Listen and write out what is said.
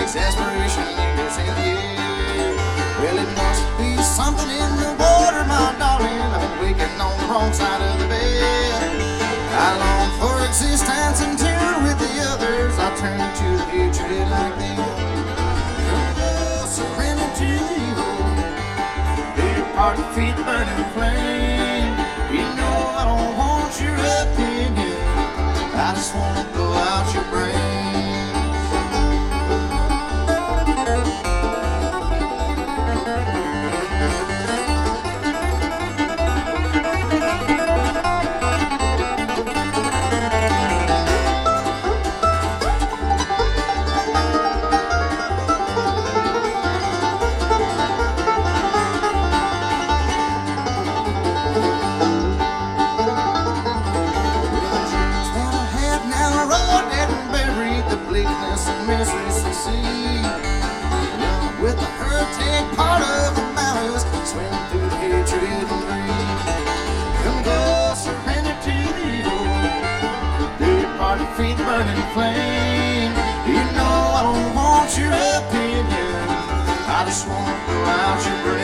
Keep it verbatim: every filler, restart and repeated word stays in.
exasperation lingers in the air. Well, it must be something in the water, my darling. I've been waking on the wrong side of the bed. I long for existence and tune with the others. I turn to the future like them. Surrender to the evil. Big part to feed the burning flame. You know I don't want your opinion. I just wanna blow out your brain. With the hurricane part of the malice, swim through the hatred and greed. Come go, surrender to the evil. Do your part to feed the burning flame. You know I don't want your opinion. I just want to blow out your brain.